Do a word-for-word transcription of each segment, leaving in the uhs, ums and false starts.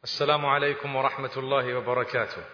السلام عليكم ورحمة الله وبركاته.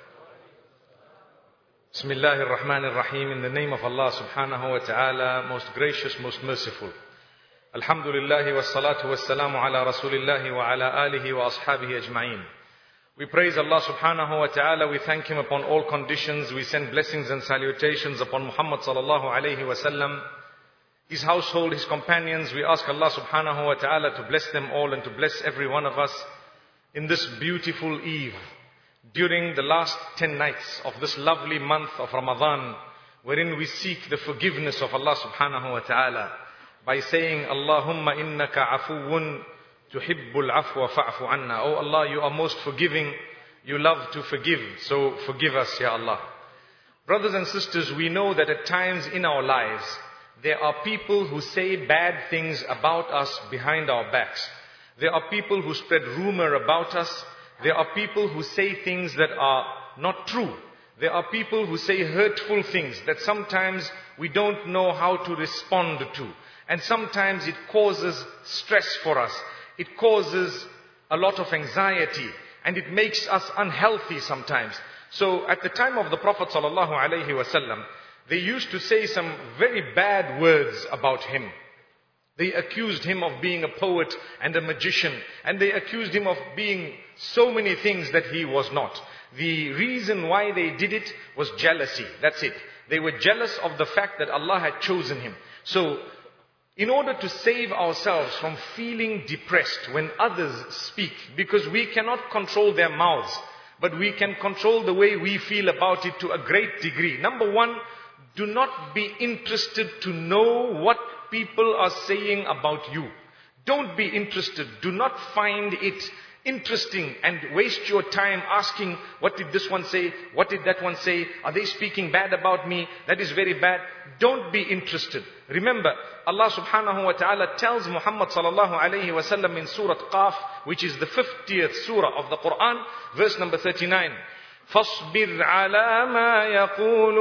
بسم الله الرحمن الرحيم. In the name of Allah subhanahu wa ta'ala, most gracious, most merciful. Alhamdulillah wa salatu wa salamu ala rasulillahi wa ala alihi wa ashabihi ajma'in. We praise Allah subhanahu wa ta'ala. We thank Him upon all conditions. We send blessings and salutations upon Muhammad sallallahu alayhi wa sallam, his household, his companions. We ask Allah subhanahu wa ta'ala to bless them all and to bless every one of us in this beautiful eve, during the last ten nights of this lovely month of Ramadan, wherein we seek the forgiveness of Allah subhanahu wa ta'ala by saying, Allahumma innaka afuwun tuhibbul afwa fa'fu anna. Oh Allah, you are most forgiving, you love to forgive, so forgive us, Ya Allah. Brothers and sisters, we know that at times in our lives, there are people who say bad things about us behind our backs. There are people who spread rumor about us. There are people who say things that are not true. There are people who say hurtful things that sometimes we don't know how to respond to. And sometimes it causes stress for us. It causes a lot of anxiety. And it makes us unhealthy sometimes. So at the time of the Prophet sallallahu alaihi wasallam, they used to say some very bad words about him. They accused him of being a poet and a magician. And they accused him of being so many things that he was not. The reason why they did it was jealousy. That's it. They were jealous of the fact that Allah had chosen him. So, in order to save ourselves from feeling depressed when others speak, because we cannot control their mouths, but we can control the way we feel about it to a great degree. Number one, do not be interested to know what people are saying about you. Don't be interested. Do not find it interesting and waste your time asking, what did this one say? What did that one say? Are they speaking bad about me? That is very bad. Don't be interested. Remember, Allah subhanahu wa ta'ala tells Muhammad sallallahu alayhi wa sallam in Surah Qaf, which is the fiftieth surah of the Quran, verse number thirty-nine. فَاصْبِرْ عَلَى مَا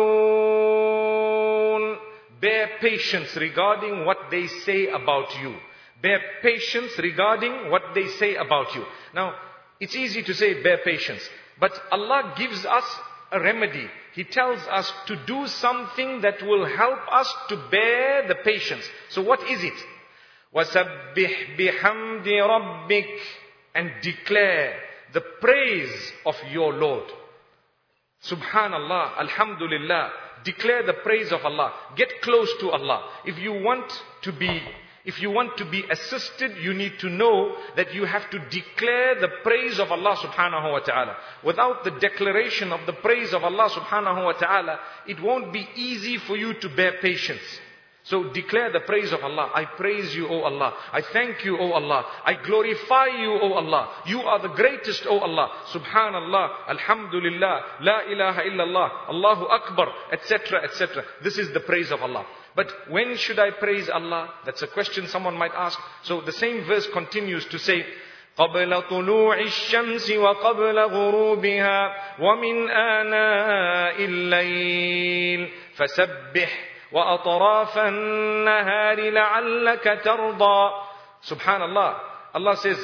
يَقُولُونَ. Bear patience regarding what they say about you. Bear patience regarding what they say about you. Now, it's easy to say bear patience, but Allah gives us a remedy. He tells us to do something that will help us to bear the patience. So what is it? وَسَبِّحْ بِحَمْدِ رَبِّكَ. And declare the praise of your Lord. Subhanallah, Alhamdulillah. Declare the praise of Allah. Get close to Allah. If you want to be, if you want to be assisted, you need to know that you have to declare the praise of Allah subhanahu wa ta'ala. Without the declaration of the praise of Allah subhanahu wa ta'ala, it won't be easy for you to bear patience. So declare the praise of Allah. I praise you, O Allah. I thank you, O Allah. I glorify you, O Allah. You are the greatest, O Allah. Subhanallah, Alhamdulillah, La ilaha illallah, Allahu Akbar, et cetera, et cetera. This is the praise of Allah. But when should I praise Allah? That's a question someone might ask. So the same verse continues to say, قبل طلوع الشمس وقبل غروبها ومن آناء الليل فسبح وَأَطْرَافَ النَّهَارِ لَعَلَّكَ تَرْضَى. Subhanallah. Allah says,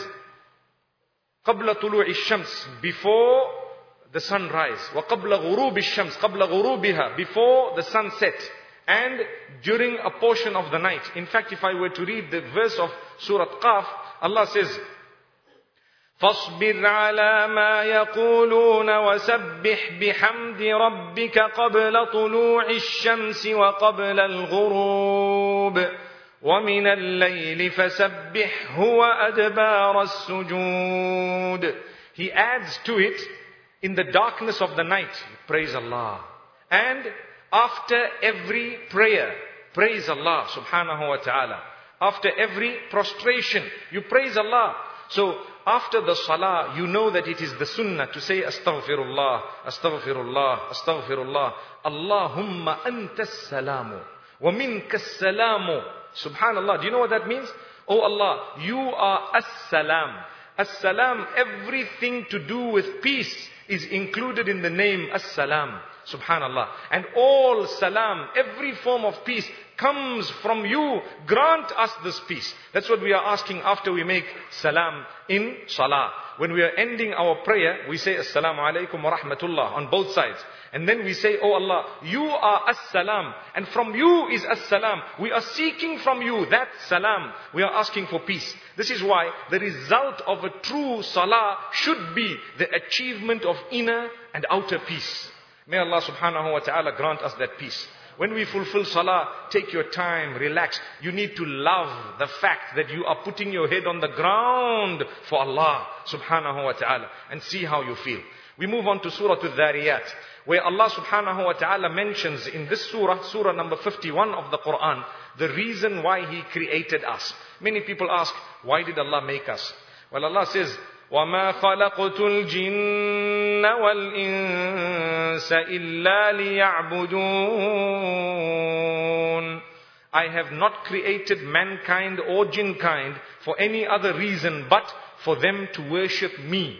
قَبْلَ طُلُوعِ الشَّمْسِ. Before the sunrise. وَقَبْلَ غُرُوبِ الشَّمْسِ. قَبْلَ غُرُوبِهَا. Before the sunset. And during a portion of the night. In fact, if I were to read the verse of Surah Qaf, Allah says, فاصبر على ما يقولون وسبح بحمد ربك قبل طلوع الشمس وقبل الغروب ومن الليل فسبحه وأدبار السجود. He adds to it, in the darkness of the night, praise Allah. And after every prayer, praise Allah subhanahu wa ta'ala. After every prostration, you praise Allah. So, after the salah, you know that it is the sunnah to say astaghfirullah, astaghfirullah, astaghfirullah. Allahumma antas salamu wa minkas salamu. Subhanallah. Do you know what that means? Oh Allah, you are as-salam. As-salam, everything to do with peace is included in the name as-salam. Subhanallah. And all salam, every form of peace comes from you. Grant us this peace. That's what we are asking after we make salam in salah. When we are ending our prayer, we say assalamu alaikum wa rahmatullah on both sides. And then we say, oh Allah, you are as-salam. And from you is as-salam. We are seeking from you that salam. We are asking for peace. This is why the result of a true salah should be the achievement of inner and outer peace. May Allah subhanahu wa ta'ala grant us that peace. When we fulfill salah, take your time, relax. You need to love the fact that you are putting your head on the ground for Allah subhanahu wa ta'ala, and see how you feel. We move on to Surah Al-Dhariyat, where Allah subhanahu wa ta'ala mentions in this surah, surah number fifty-one of the Quran, the reason why He created us. Many people ask, why did Allah make us? Well, Allah says, وَمَا خَلَقْتُ الْجِنَّ وَالْإِنسَ إِلَّا لِيَعْبُدُونَ. I have not created mankind or jinnkind for any other reason but for them to worship me.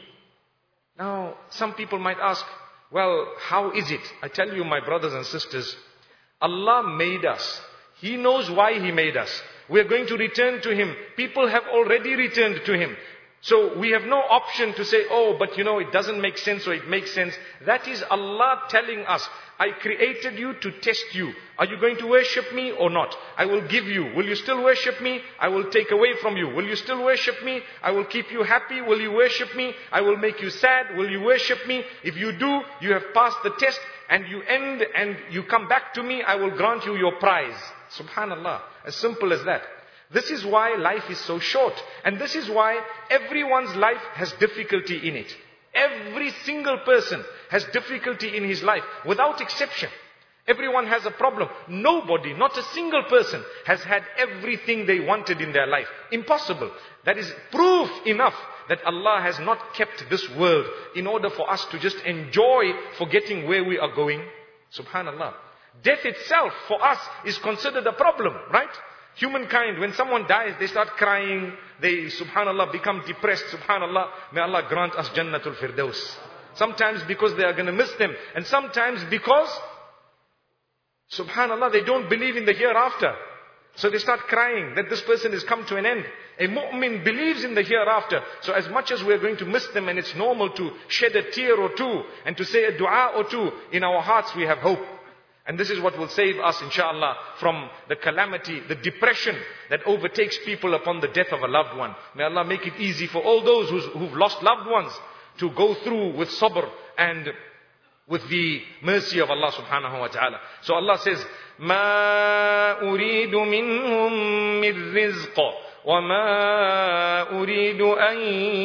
Now, some people might ask, well, how is it? I tell you, my brothers and sisters, Allah made us. He knows why He made us. We are going to return to Him. People have already returned to Him. So we have no option to say, oh, but you know, it doesn't make sense or it makes sense. That is Allah telling us, I created you to test you. Are you going to worship me or not? I will give you. Will you still worship me? I will take away from you. Will you still worship me? I will keep you happy. Will you worship me? I will make you sad. Will you worship me? If you do, you have passed the test and you end and you come back to me, I will grant you your prize. Subhanallah. As simple as that. This is why life is so short. And this is why everyone's life has difficulty in it. Every single person has difficulty in his life, without exception. Everyone has a problem. Nobody, not a single person, has had everything they wanted in their life. Impossible. That is proof enough that Allah has not kept this world in order for us to just enjoy forgetting where we are going. Subhanallah. Death itself for us is considered a problem, right? Humankind, when someone dies, they start crying. They, subhanallah, become depressed. Subhanallah, may Allah grant us Jannatul Firdaus. Sometimes because they are going to miss them. And sometimes because, subhanallah, they don't believe in the hereafter. So they start crying that this person has come to an end. A mu'min believes in the hereafter. So as much as we are going to miss them, and it's normal to shed a tear or two, and to say a dua or two, in our hearts we have hope. And this is what will save us, inshallah, from the calamity, the depression that overtakes people upon the death of a loved one. May Allah make it easy for all those who's, who've lost loved ones to go through with sabr and with the mercy of Allah subhanahu wa ta'ala. So Allah says, مَا أُرِيدُ مِنْهُمْ مِنْ رِزْقٍ وَمَا أُرِيدُ أَنْ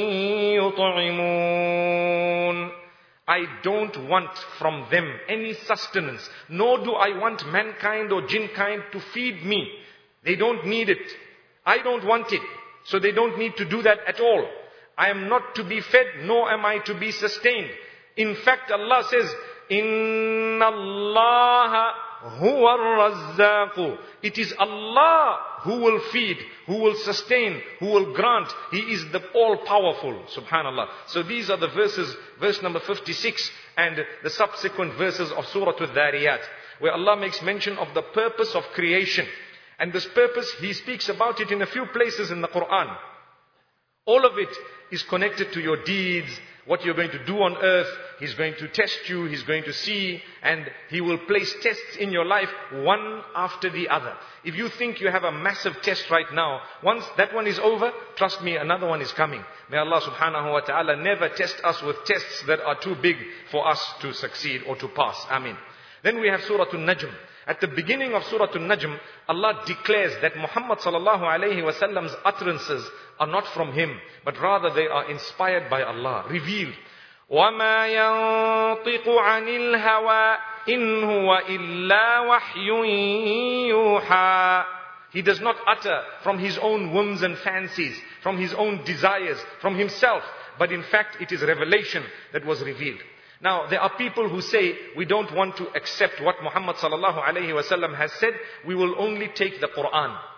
يُطْعِمُونَ. I don't want from them any sustenance, nor do I want mankind or jinnkind to feed me. They don't need it. I don't want it. So they don't need to do that at all. I am not to be fed, nor am I to be sustained. In fact, Allah says, Inna Allah huwa ar-razzaq. It is Allah who will feed, who will sustain, who will grant. He is the all-powerful, subhanallah. So these are the verses, verse number fifty-six and the subsequent verses of Surah Al-Dhariyat, where Allah makes mention of the purpose of creation. And this purpose, He speaks about it in a few places in the Quran. All of it is connected to your deeds, what you're going to do on earth. He's going to test you, He's going to see, and He will place tests in your life one after the other. If you think you have a massive test right now, once that one is over, trust me, another one is coming. May Allah subhanahu wa ta'ala never test us with tests that are too big for us to succeed or to pass. Ameen. Then we have Surah Al-Najm. At the beginning of Surah Al-Najm, Allah declares that Muhammad sallallahu alayhi wa sallam's utterances are not from him, but rather they are inspired by Allah, revealed. وَمَا يَنطِقُ عَنِ الْهَوَىٰ إِنْ هُوَ إِلَّا وَحْيٌ يُوحَىٰ. He does not utter from his own whims and fancies, from his own desires, from himself, but in fact it is revelation that was revealed. Now, there are people who say, we don't want to accept what Muhammad sallallahu alayhi wa sallam has said, we will only take the Quran.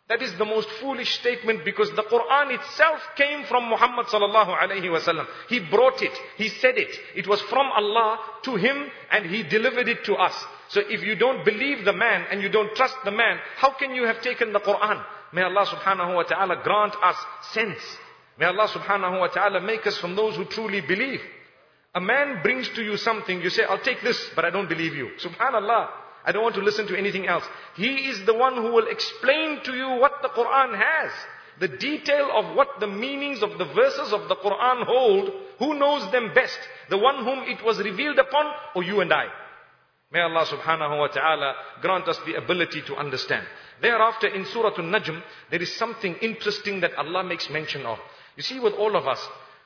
That is the most foolish statement, because the Quran itself came from Muhammad sallallahu alayhi wasallam. He brought it. He said it. It was from Allah to him, and he delivered it to us. So if you don't believe the man and you don't trust the man, how can you have taken the Quran? May Allah subhanahu wa ta'ala grant us sense. May Allah subhanahu wa ta'ala make us from those who truly believe. A man brings to you something, you say, I'll take this, but I don't believe you. Subhanallah. I don't want to listen to anything else. He is the one who will explain to you what the Quran has. The detail of what the meanings of the verses of the Quran hold. Who knows them best? The one whom it was revealed upon, or you and I? May Allah subhanahu wa ta'ala grant us the ability to understand. Thereafter in Surah An-Najm, there is something interesting that Allah makes mention of. You see, with all of us,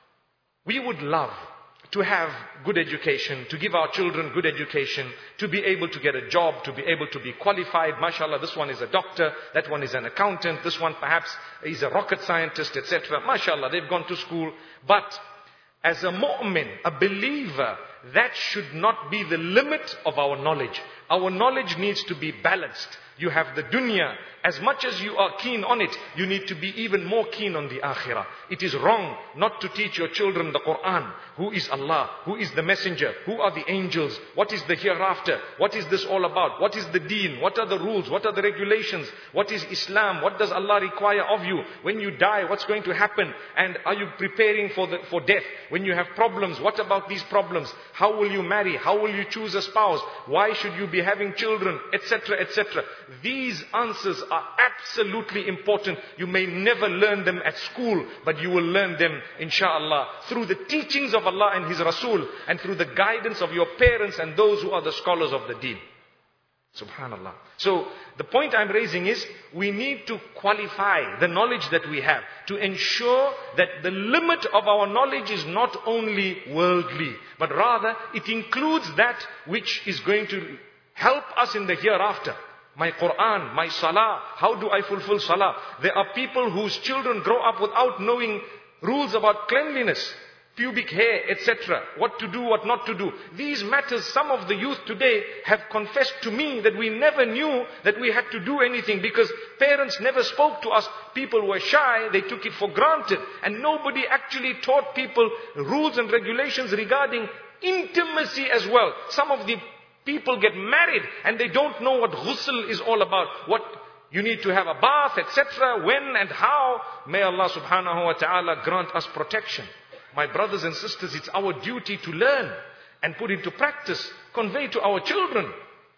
we would love to have good education, to give our children good education, to be able to get a job, to be able to be qualified. MashaAllah, this one is a doctor, that one is an accountant, this one perhaps is a rocket scientist, et cetera. MashaAllah, they've gone to school. But as a mu'min, a believer, that should not be the limit of our knowledge. Our knowledge needs to be balanced. You have the dunya. As much as you are keen on it, you need to be even more keen on the akhirah. It is wrong not to teach your children the Quran. Who is Allah? Who is the messenger? Who are the angels? What is the hereafter? What is this all about? What is the deen? What are the rules? What are the regulations? What is Islam? What does Allah require of you? When you die, what's going to happen? And are you preparing for the, for death? When you have problems, what about these problems? How will you marry? How will you choose a spouse? Why should you be having children? Etc, et cetera. These answers are absolutely important. You may never learn them at school, but you will learn them, inshallah, through the teachings of Allah and His Rasul, and through the guidance of your parents and those who are the scholars of the deen. Subhanallah. So, the point I'm raising is, we need to qualify the knowledge that we have, to ensure that the limit of our knowledge is not only worldly, but rather it includes that which is going to help us in the hereafter. My Quran, my Salah, how do I fulfill Salah? There are people whose children grow up without knowing rules about cleanliness, pubic hair, et cetera. What to do, what not to do. These matters, some of the youth today have confessed to me that we never knew that we had to do anything, because parents never spoke to us. People were shy, they took it for granted, and nobody actually taught people rules and regulations regarding intimacy as well. Some of the people get married and they don't know what ghusl is all about. What you need to have a bath, et cetera. When and how. May Allah subhanahu wa ta'ala grant us protection. My brothers and sisters, it's our duty to learn and put into practice, convey to our children.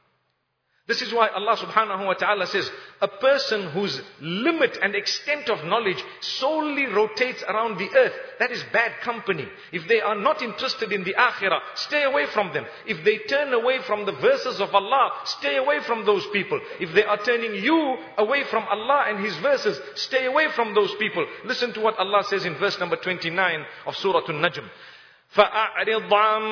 This is why Allah subhanahu wa ta'ala says, a person whose limit and extent of knowledge solely rotates around the earth, that is bad company. If they are not interested in the akhirah, stay away from them. If they turn away from the verses of Allah, stay away from those people. If they are turning you away from Allah and His verses, stay away from those people. Listen to what Allah says in verse number twenty-nine of Surah An-Najm. فَأَعْرِضْ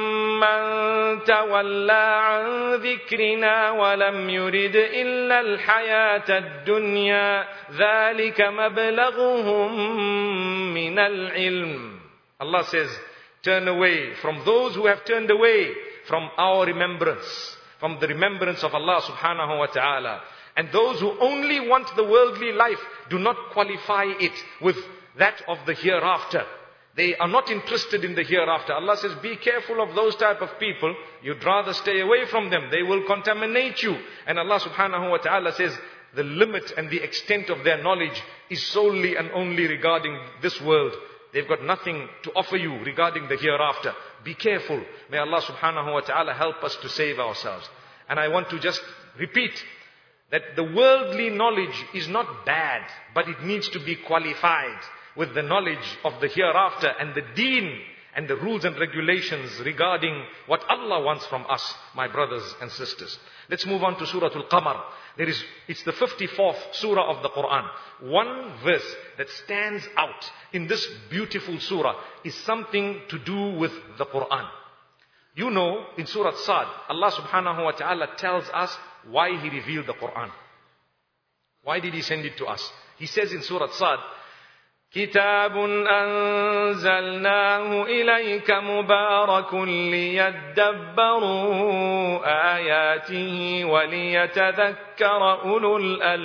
عَمَّنْ تَوَلَّى عَنْ ذِكْرِنَا وَلَمْ يُرِدْ إِلَّا الْحَيَاةَ الدُّنْيَا ذَلِكَ مَبْلَغُهُمْ مِنَ الْعِلْمِ. Allah says, turn away from those who have turned away from our remembrance, from the remembrance of Allah subhanahu wa ta'ala. And those who only want the worldly life do not qualify it with that of the hereafter. They are not interested in the hereafter. Allah says, be careful of those type of people. You'd rather stay away from them. They will contaminate you. And Allah subhanahu wa ta'ala says, the limit and the extent of their knowledge is solely and only regarding this world. They've got nothing to offer you regarding the hereafter. Be careful. May Allah subhanahu wa ta'ala help us to save ourselves. And I want to just repeat that the worldly knowledge is not bad, but it needs to be qualified with the knowledge of the hereafter and the deen and the rules and regulations regarding what Allah wants from us, my brothers and sisters. Let's move on to Surah Al-Qamar. There is, it's the fifty-fourth surah of the Quran. One verse that stands out in this beautiful surah is something to do with the Quran. You know, in Surah Sad, Allah subhanahu wa ta'ala tells us why He revealed the Quran. Why did He send it to us? He says in Surah Sad, كتاب أنزلناه إليك مبارك ليدبروا آياته وليتذكر أولو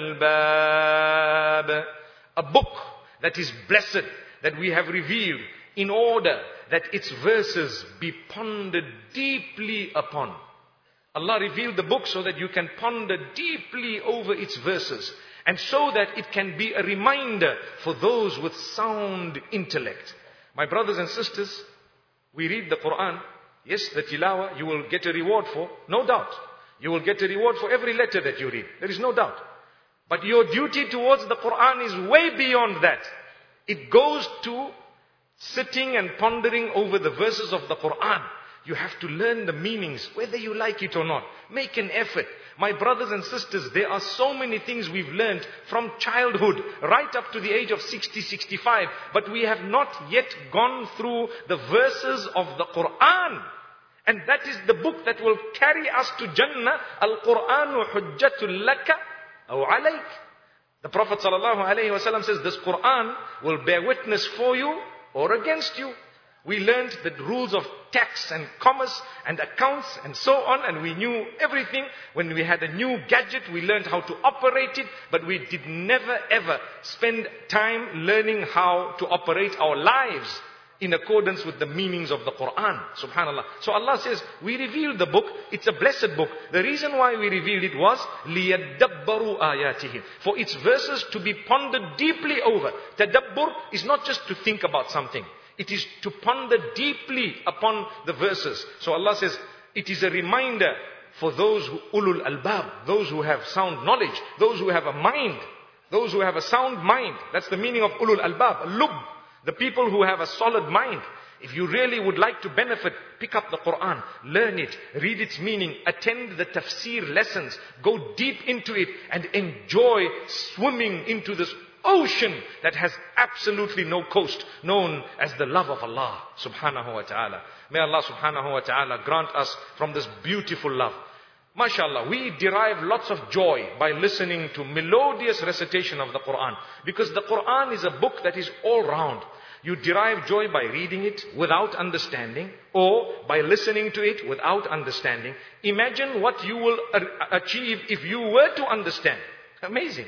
الألباب. A book that is blessed, that we have revealed in order that its verses be pondered deeply upon. Allah revealed the book so that you can ponder deeply over its verses, and so that it can be a reminder for those with sound intellect. My brothers and sisters, we read the Quran. Yes, the tilawah you will get a reward for, no doubt. You will get a reward for every letter that you read. There is no doubt. But your duty towards the Quran is way beyond that. It goes to sitting and pondering over the verses of the Quran. You have to learn the meanings, whether you like it or not. Make an effort. My brothers and sisters, there are so many things we've learned from childhood, right up to the age of sixty, sixty-five. But we have not yet gone through the verses of the Quran. And that is the book that will carry us to Jannah. Al-Quranu hujjatul laka aw alayk. The Prophet sallallahu alayhi wasallam says, this Quran will bear witness for you or against you. We learned the rules of tax and commerce and accounts and so on, and we knew everything. When we had a new gadget, we learned how to operate it, but we did never ever spend time learning how to operate our lives in accordance with the meanings of the Quran. Subhanallah. So Allah says, we revealed the book. It's a blessed book. The reason why we revealed it was لِيَدَّبَّرُوا آيَاتِهِ, for its verses to be pondered deeply over. Tadabbur is not just to think about something. It is to ponder deeply upon the verses. So Allah says, it is a reminder for those who ulul albab, those who have sound knowledge, those who have a mind, those who have a sound mind. That's the meaning of ulul albab, lub, the people who have a solid mind. If you really would like to benefit, pick up the Quran, learn it, read its meaning, attend the tafsir lessons, go deep into it and enjoy swimming into this ocean that has absolutely no coast, known as the love of Allah subhanahu wa ta'ala. May Allah subhanahu wa ta'ala grant us from this beautiful love. MashaAllah, we derive lots of joy by listening to melodious recitation of the Quran, because the Quran is a book that is all round. You derive joy by reading it without understanding, or by listening to it without understanding. Imagine what you will achieve if you were to understand. Amazing.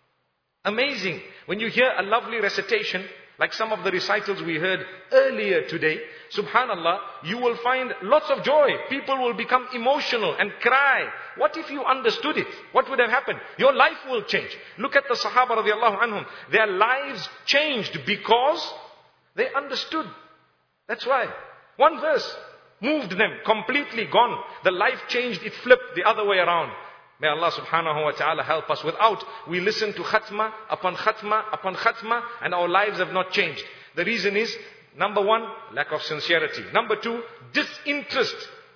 Amazing. When you hear a lovely recitation, like some of the recitals we heard earlier today, subhanallah, you will find lots of joy. People will become emotional and cry. What if you understood it? What would have happened? Your life will change. Look at the Sahaba radiallahu anhum. Their lives changed because they understood. That's why. One verse moved them, completely gone. The life changed, it flipped the other way around. May Allah subhanahu wa ta'ala help us. Without, we listen to khatma upon khatma upon khatma, and our lives have not changed. The reason is, number one, lack of sincerity. Number two, disinterest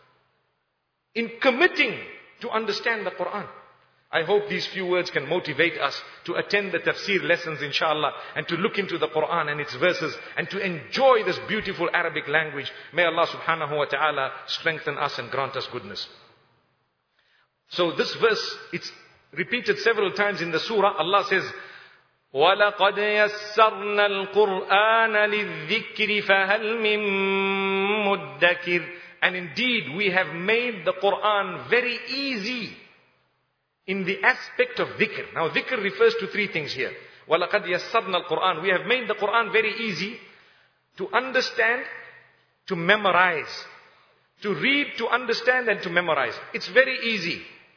in committing to understand the Quran. I hope these few words can motivate us to attend the tafsir lessons, inshallah, and to look into the Quran and its verses, and to enjoy this beautiful Arabic language. May Allah subhanahu wa ta'ala strengthen us and grant us goodness. So this verse, it's repeated several times in the surah. Allah says, وَلَقَدْ يَسَّرْنَا الْقُرْآنَ لِلذِّكْرِ فَهَلْ مِن مُدَّكِرٍ. And indeed, we have made the Quran very easy in the aspect of dhikr. Now, dhikr refers to three things here. وَلَقَدْ يَسَّرْنَا الْقُرْآنَ. We have made the Quran very easy to understand, to memorize. To read, to understand, and to memorize. It's very easy.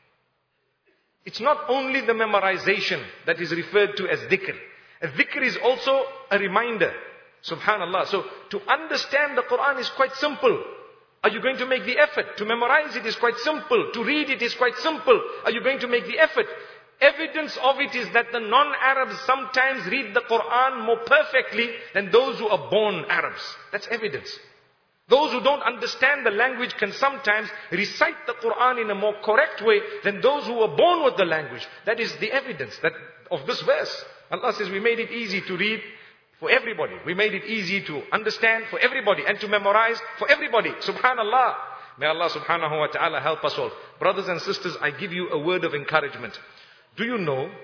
It's not only the memorization that is referred to as dhikr. A dhikr is also a reminder. Subhanallah. So, to understand the Quran is quite simple. Are you going to make the effort? To memorize it is quite simple. To read it is quite simple. Are you going to make the effort? Evidence of it is that the non-Arabs sometimes read the Quran more perfectly than those who are born Arabs. That's evidence. Those who don't understand the language can sometimes recite the Quran in a more correct way than those who were born with the language. That is the evidence that of this verse. Allah says we made it easy to read for everybody. We made it easy to understand for everybody and to memorize for everybody. Subhanallah. May Allah subhanahu wa ta'ala help us all. Brothers and sisters, I give you a word of encouragement. Do you know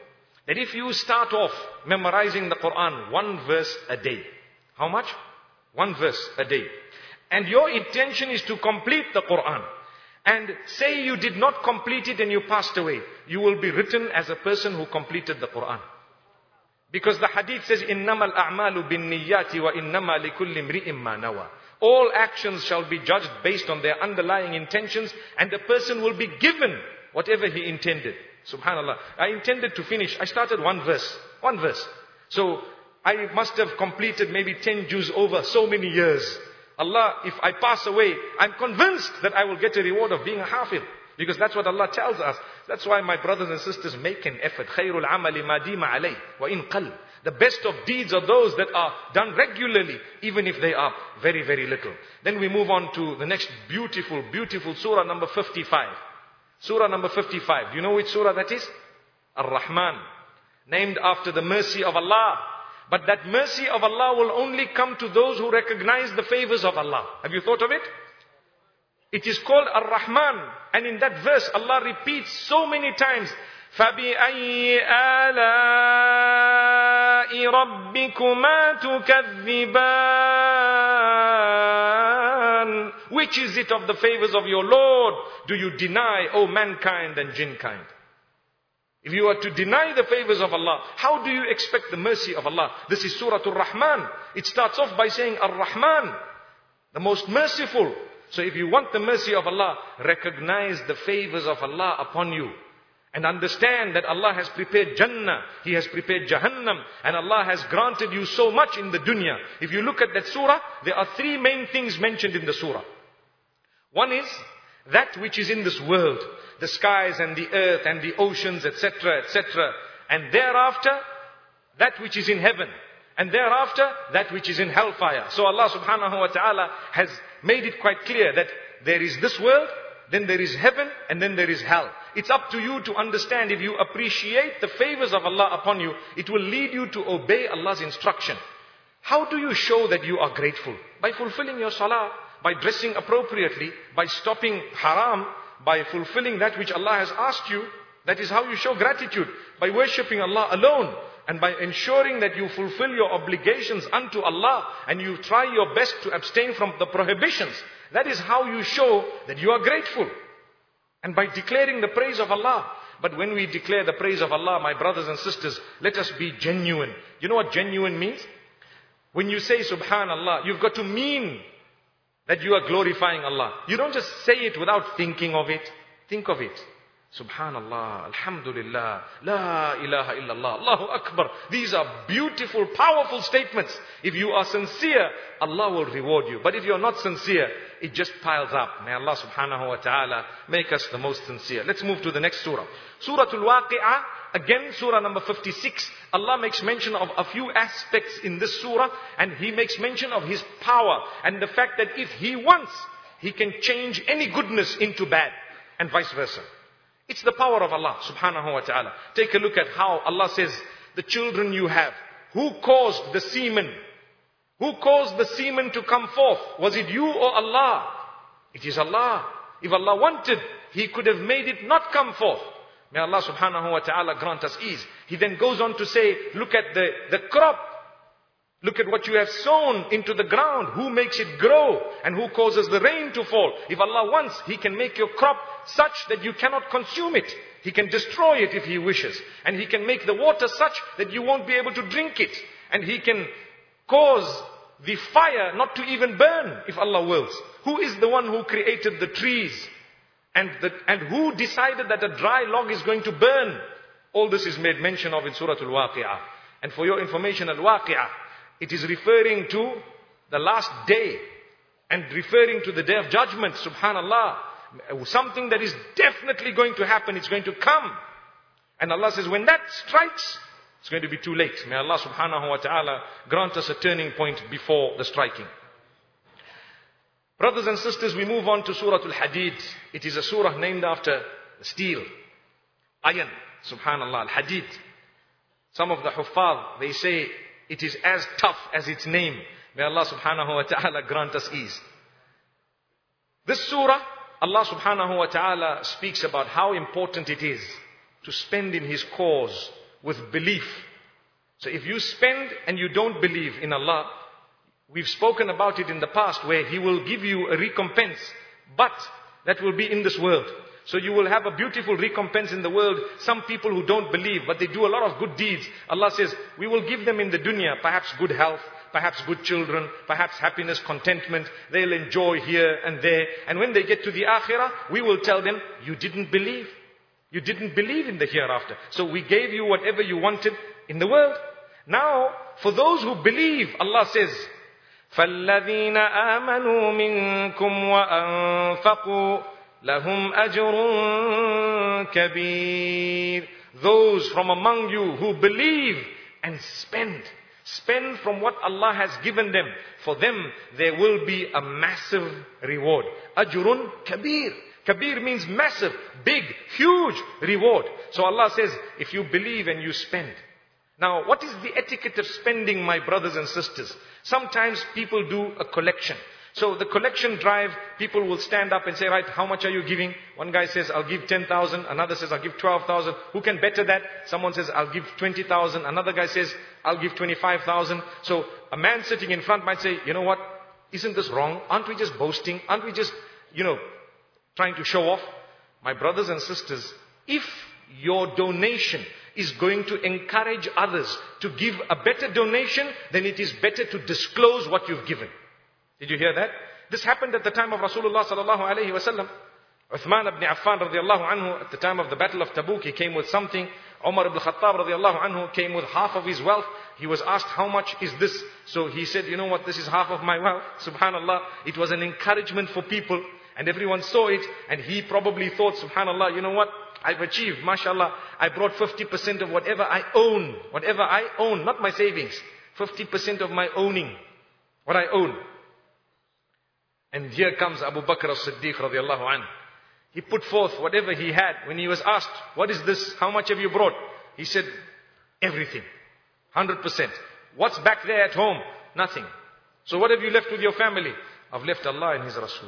that if you start off memorizing the Quran, one verse a day. How much? One verse a day. And your intention is to complete the Quran. And say you did not complete it and you passed away. You will be written as a person who completed the Quran. Because the hadith says, إِنَّمَا الْأَعْمَالُ بِالنِّيَّاتِ وَإِنَّمَا لِكُلِّ امْرِئٍ مَّا نَوَى. All actions shall be judged based on their underlying intentions, and the person will be given whatever he intended. Subhanallah. I intended to finish. I started one verse. One verse. So I must have completed maybe ten juz over so many years. Allah, if I pass away, I'm convinced that I will get a reward of being a hafiz. Because that's what Allah tells us. That's why my brothers and sisters make an effort. خَيْرُ الْعَمَلِ مَا دِيمَ عَلَيْهِ وَإِنْ قَلْ. The best of deeds are those that are done regularly, even if they are very, very little. Then we move on to the next beautiful, beautiful surah number fifty-five. Surah number fifty-five. Do you know which surah that is? Ar-Rahman. Named after the mercy of Allah. But that mercy of Allah will only come to those who recognize the favors of Allah. Have you thought of it? It is called Ar-Rahman. And in that verse, Allah repeats so many times, فَبِأَيِّ آلَاءِ رَبِّكُمَا تُكَذِّبَانِ. Which is it of the favors of your Lord do you deny, O mankind and jinnkind? If you are to deny the favors of Allah, how do you expect the mercy of Allah? This is Surah Ar-Rahman. It starts off by saying Ar-Rahman, the most merciful. So if you want the mercy of Allah, recognize the favors of Allah upon you. And understand that Allah has prepared Jannah, He has prepared Jahannam, and Allah has granted you so much in the dunya. If you look at that surah, there are three main things mentioned in the surah. One is that which is in this world, the skies and the earth and the oceans, et cetera, et cetera. And thereafter, that which is in heaven. And thereafter, that which is in hellfire. So Allah subhanahu wa ta'ala has made it quite clear that there is this world, then there is heaven, and then there is hell. It's up to you to understand. If you appreciate the favors of Allah upon you, it will lead you to obey Allah's instruction. How do you show that you are grateful? By fulfilling your salah, by dressing appropriately, by stopping haram, by fulfilling that which Allah has asked you. That is how you show gratitude. By worshipping Allah alone, and by ensuring that you fulfill your obligations unto Allah, and you try your best to abstain from the prohibitions. That is how you show that you are grateful. And by declaring the praise of Allah. But when we declare the praise of Allah, my brothers and sisters, let us be genuine. You know what genuine means? When you say Subhanallah, you've got to mean that you are glorifying Allah. You don't just say it without thinking of it. Think of it. Subhanallah, Alhamdulillah, La ilaha illallah, Allahu Akbar. These are beautiful, powerful statements. If you are sincere, Allah will reward you. But if you are not sincere, it just piles up. May Allah subhanahu wa ta'ala make us the most sincere. Let's move to the next surah. Surah Al-Waqi'ah, again surah number fifty-six. Allah makes mention of a few aspects in this surah, and He makes mention of His power and the fact that if He wants, He can change any goodness into bad, and vice versa. It's the power of Allah subhanahu wa ta'ala. Take a look at how Allah says, the children you have, who caused the semen? Who caused the semen to come forth? Was it you or Allah? It is Allah. If Allah wanted, He could have made it not come forth. May Allah subhanahu wa ta'ala grant us ease. He then goes on to say, look at the, the crop. Look at what you have sown into the ground. Who makes it grow? And who causes the rain to fall? If Allah wants, He can make your crop such that you cannot consume it. He can destroy it if He wishes. And He can make the water such that you won't be able to drink it. And He can cause the fire not to even burn if Allah wills. Who is the one who created the trees? And, the, and who decided that a dry log is going to burn? All this is made mention of in Surah Al-Waqi'ah. And for your information, Al-Waqi'ah, it is referring to the last day and referring to the day of judgment, subhanallah. Something that is definitely going to happen, it's going to come. And Allah says, when that strikes, it's going to be too late. May Allah subhanahu wa ta'ala grant us a turning point before the striking. Brothers and sisters, we move on to Surah Al-Hadid. It is a surah named after steel, iron, subhanallah, Al-Hadid. Some of the Huffaz, they say, it is as tough as its name. May Allah subhanahu wa ta'ala grant us ease. This surah, Allah subhanahu wa ta'ala speaks about how important it is to spend in His cause with belief. So if you spend and you don't believe in Allah, we've spoken about it in the past where He will give you a recompense, but that will be in this world. So you will have a beautiful recompense in the world. Some people who don't believe, but they do a lot of good deeds, Allah says, we will give them in the dunya, perhaps good health, perhaps good children, perhaps happiness, contentment. They'll enjoy here and there. And when they get to the akhirah, we will tell them, you didn't believe. You didn't believe in the hereafter. So we gave you whatever you wanted in the world. Now, for those who believe, Allah says, فَالَّذِينَ آمَنُوا مِنكُمْ وَأَنفَقُوا لَهُمْ أَجْرٌ كَبِيرٌ. Those from among you who believe and spend. Spend from what Allah has given them. For them, there will be a massive reward. Ajrun kabir. Kabir means massive, big, huge reward. So Allah says, if you believe and you spend. Now, what is the etiquette of spending, my brothers and sisters? Sometimes people do a collection. So the collection drive, people will stand up and say, right, how much are you giving? One guy says, I'll give ten thousand. Another says, I'll give twelve thousand. Who can better that? Someone says, I'll give twenty thousand. Another guy says, I'll give twenty-five thousand. So a man sitting in front might say, you know what? Isn't this wrong? Aren't we just boasting? Aren't we just, you know, trying to show off? My brothers and sisters, if your donation is going to encourage others to give a better donation, then it is better to disclose what you've given. Did you hear that? This happened at the time of Rasulullah sallallahu alayhi wa sallam. Uthman ibn Affan radiallahu anhu, at the time of the Battle of Tabuk, he came with something. Umar ibn Khattab radiallahu anhu came with half of his wealth. He was asked, how much is this? So he said, you know what, this is half of my wealth. Subhanallah, it was an encouragement for people. And everyone saw it. And he probably thought, subhanallah, you know what, I've achieved, mashallah. I brought fifty percent of whatever I own. Whatever I own, not my savings. fifty percent of my owning. What I own. And here comes Abu Bakr as-Siddiq radiallahu anhu. He put forth whatever he had. When he was asked, what is this? How much have you brought? He said, everything. one hundred percent. What's back there at home? Nothing. So what have you left with your family? I've left Allah and His Rasul.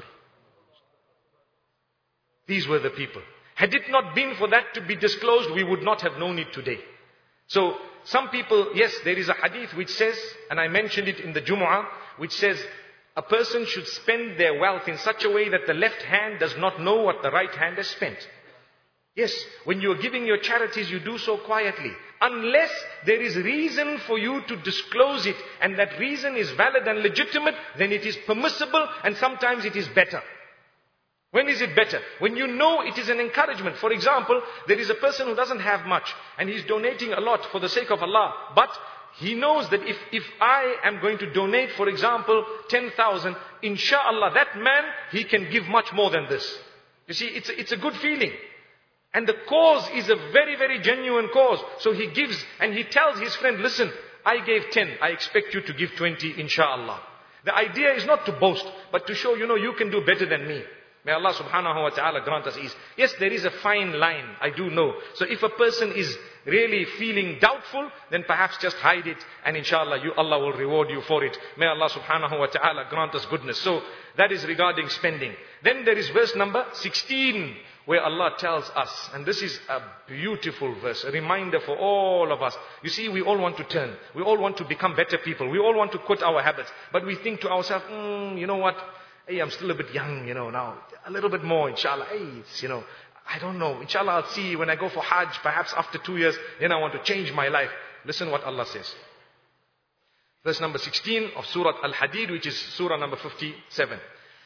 These were the people. Had it not been for that to be disclosed, we would not have known it today. So some people, yes, there is a hadith which says, and I mentioned it in the Jumu'ah, which says, a person should spend their wealth in such a way that the left hand does not know what the right hand has spent. Yes, when you are giving your charities, you do so quietly. Unless there is reason for you to disclose it, and that reason is valid and legitimate, then it is permissible, and sometimes it is better. When is it better? When you know it is an encouragement. For example, there is a person who doesn't have much, and he's donating a lot for the sake of Allah, but he knows that if, if I am going to donate, for example, ten thousand, inshallah, that man, he can give much more than this. You see, it's a, it's a good feeling. And the cause is a very, very genuine cause. So he gives and he tells his friend, listen, I gave ten, I expect you to give twenty, inshallah. The idea is not to boast, but to show, you know, you can do better than me. May Allah subhanahu wa ta'ala grant us ease. Yes, there is a fine line, I do know. So if a person is really feeling doubtful, then perhaps just hide it, and inshallah, you, Allah will reward you for it. May Allah subhanahu wa ta'ala grant us goodness. So that is regarding spending. Then there is verse number sixteen, where Allah tells us, and this is a beautiful verse, a reminder for all of us. You see, we all want to turn. We all want to become better people. We all want to quit our habits. But we think to ourselves, mm, you know what? Hey, I'm still a bit young, you know, now. A little bit more, inshallah. Hey, it's, you know, I don't know. Inshallah, I'll see when I go for Hajj, perhaps after two years, then I want to change my life. Listen what Allah says. Verse number sixteen of Surah Al-Hadid, which is Surah number fifty-seven.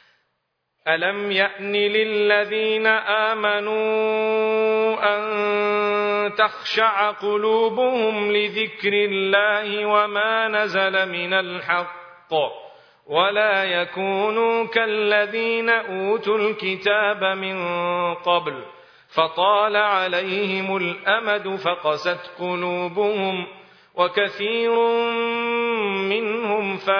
أَلَمْ يَأْنِ لِلَّذِينَ آمَنُوا أَن تَخْشَعَ قُلُوبُهُمْ لِذِكْرِ اللَّهِ وَمَا نَزَلَ مِنَ الْحَقِّ وَلَا يَكُونُوا كَالَّذِينَ أُوتُوا الْكِتَابَ مِنْ قَبْلُ فَطَالَ عَلَيْهِمُ الْأَمَدُ فَقَسَتْ قُلُوبُهُمْ وَكَثِيرٌ مِّنْهُمْ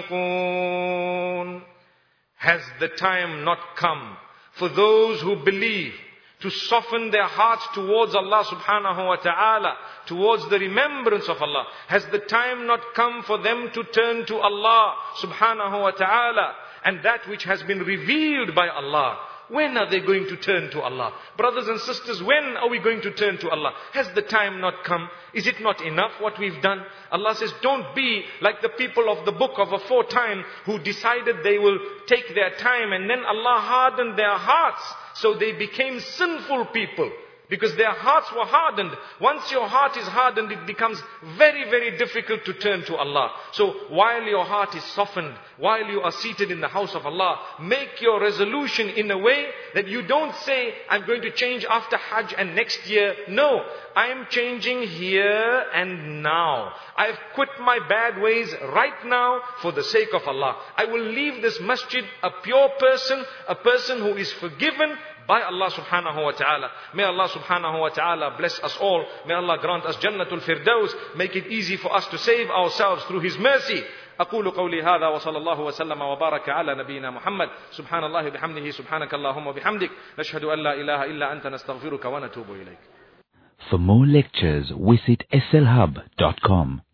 فَاسِقُونَ. Has the time not come for those who believe to soften their hearts towards Allah subhanahu wa ta'ala, towards the remembrance of Allah? Has the time not come for them to turn to Allah subhanahu wa ta'ala and that which has been revealed by Allah? When are they going to turn to Allah? Brothers and sisters, when are we going to turn to Allah? Has the time not come? Is it not enough what we've done? Allah says, don't be like the people of the book of aforetime who decided they will take their time, and then Allah hardened their hearts, so they became sinful people. Because their hearts were hardened. Once your heart is hardened, it becomes very, very difficult to turn to Allah. So while your heart is softened, while you are seated in the house of Allah, make your resolution in a way that you don't say, I'm going to change after Hajj and next year. No, I'm changing here and now. I've quit my bad ways right now for the sake of Allah. I will leave this masjid a pure person, a person who is forgiven by Allah subhanahu wa ta'ala. May Allah subhanahu wa ta'ala bless us all. May Allah grant us Jannatul Firdaus. Make it easy for us to save ourselves through His mercy. أقول قولي هذا وصلى الله وسلم وبارك على نبينا محمد سبحان الله بحمده سبحانك اللهم وبحمدك نشهد أن لا إله إلا أنت نستغفرك ونتوب إليك. For more lectures, visit S L hub dot com.